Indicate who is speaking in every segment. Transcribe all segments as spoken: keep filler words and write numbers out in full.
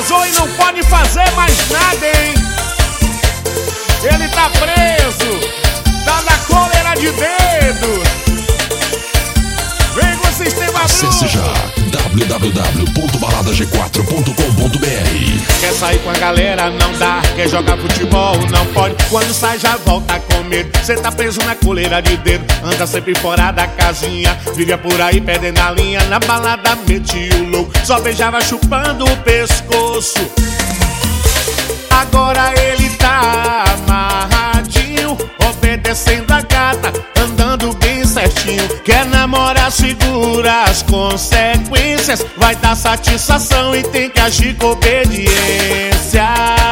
Speaker 1: casou e não pode fazer mais nada, hein? Ele tá preso, tá na coleira de dedo. Vem com o sistema bruto.
Speaker 2: Acesse já w w w ponto balada g quatro ponto com ponto b r.
Speaker 1: Quer sair com a galera, não dá. Quer jogar futebol, não pode. Quando sai já volta com medo. Cê tá preso na coleira de dedo. Anda sempre fora da casinha. Vivia por aí perdendo a linha. Na balada mete o louco. Só beijava chupando o pescoço. Agora ele tá amarradinho, obedecendo a gata, andando bem certinho. Quer namorar, segura as consequências. Vai dar satisfação e tem que agir com obediência.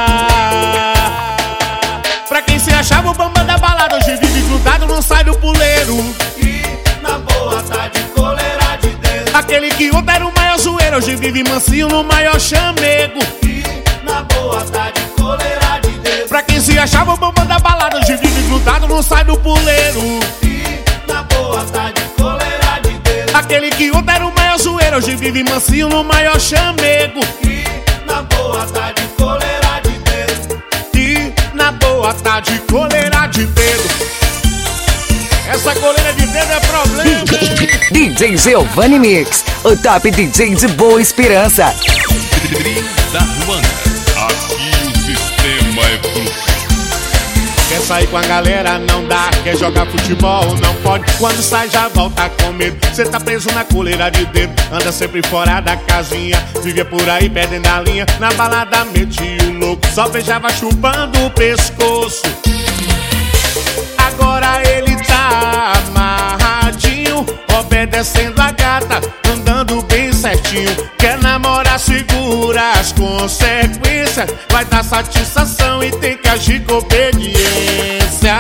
Speaker 1: Pra quem se achava o bambam da balada, hoje vive grudado, não sai do puleiro.
Speaker 3: E na boa tá de coleira de dedo.
Speaker 1: Aquele que ontem era o maior zoeiro, hoje vive mansinho no maior chamego.
Speaker 3: E na boa tá de coleira de dedo.
Speaker 1: Pra quem se achava o bambam da balada, hoje vive grudado, não sai do puleiro.
Speaker 3: E na boa tá de coleira de dedo.
Speaker 1: Aquele que ontem era o maior zoeiro, hoje vive mansinho no maior chamego.
Speaker 3: E na boa tá de coleira de dedo.
Speaker 1: E na boa tá de coleira de dedo. Essa coleira de dedo é problema, hein?
Speaker 4: D J Giovanni Mix, o top D J de Boa Esperança.
Speaker 5: Trio da Ruanda, aqui o sistema é bruto.
Speaker 1: Quer sair com a galera, não dá. Quer jogar futebol, não pode. Quando sai já volta com medo. Cê tá preso na coleira de dedo. Anda sempre fora da casinha. Vivia por aí perdendo a linha. Na balada mete o louco. Só beijava chupando o pescoço. Agora ele tá amarradinho, obedecendo a gata, andando bem certinho. Quer namorar, segura as consequências. Vai dar satisfação e tem que agir com obediência.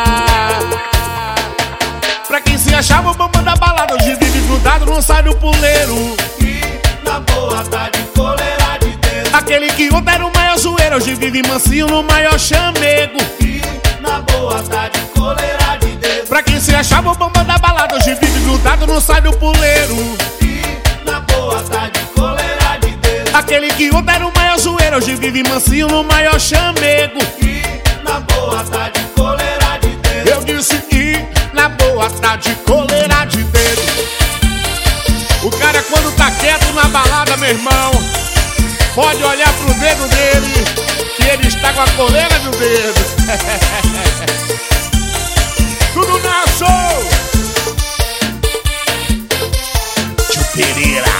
Speaker 1: Pra quem se achava o bambam da balada, hoje vive grudado, não sai do puleiro.
Speaker 3: E na boa tá de coleira de dedo.
Speaker 1: Aquele que ontem era o maior zoeiro, hoje vive mansinho no maior chamego.
Speaker 3: E na boa tá de coleira de dedo.
Speaker 1: Pra quem se achava o bambam da balada, hoje vive grudado, não sai do puleiro.
Speaker 3: E na boa tá de coleira de dedo.
Speaker 1: Aquele que ontem era o maior zoeiro, hoje vive mansinho no maior chamego.
Speaker 3: E na boa tá de coleira de dedo.
Speaker 1: Eu disse e na boa tá de coleira de dedo. O cara quando tá quieto na balada, meu irmão, pode olhar pro dedo dele, que ele está com a coleira do dedo. Tudo na show. Tio Pereira.